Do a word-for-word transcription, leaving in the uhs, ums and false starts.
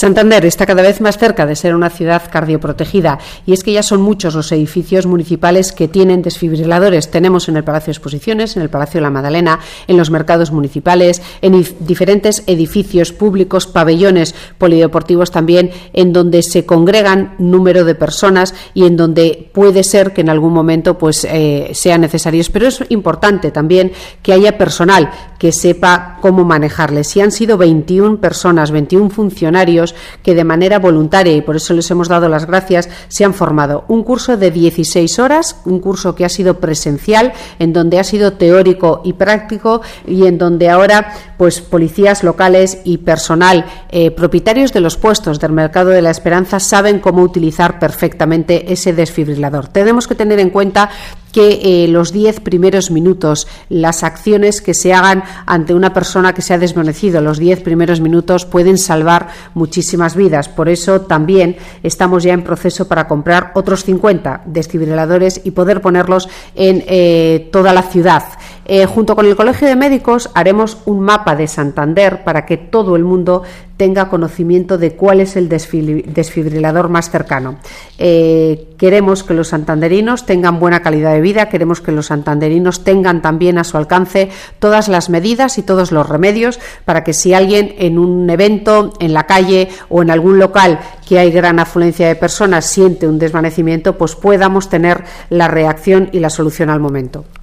Santander está cada vez más cerca de ser una ciudad cardioprotegida, y es que ya son muchos los edificios municipales que tienen desfibriladores. Tenemos en el Palacio de Exposiciones, en el Palacio de la Madalena, en los mercados municipales, en diferentes edificios públicos, pabellones polideportivos también, en donde se congregan número de personas y en donde puede ser que en algún momento pues eh, sean necesarios. Pero es importante también que haya personal que sepa cómo manejarles. Si han sido veintiuna personas, veintiún funcionarios que de manera voluntaria, y por eso les hemos dado las gracias, se han formado. Un curso de dieciséis horas, un curso que ha sido presencial, en donde ha sido teórico y práctico, y en donde ahora pues policías locales y personal, eh, propietarios de los puestos del Mercado de la Esperanza, saben cómo utilizar perfectamente ese desfibrilador. Tenemos que tener en cuenta que eh, los diez primeros minutos, las acciones que se hagan ante una persona que se ha desvanecido, los diez primeros minutos pueden salvar muchísimas vidas. Por eso también estamos ya en proceso para comprar otros cincuenta desfibriladores y poder ponerlos en eh, toda la ciudad. Eh, junto con el Colegio de Médicos haremos un mapa de Santander para que todo el mundo tenga conocimiento de cuál es el desfibrilador más cercano. Eh, queremos que los santanderinos tengan buena calidad de vida, queremos que los santanderinos tengan también a su alcance todas las medidas y todos los remedios para que si alguien en un evento, en la calle o en algún local que hay gran afluencia de personas siente un desvanecimiento, pues podamos tener la reacción y la solución al momento.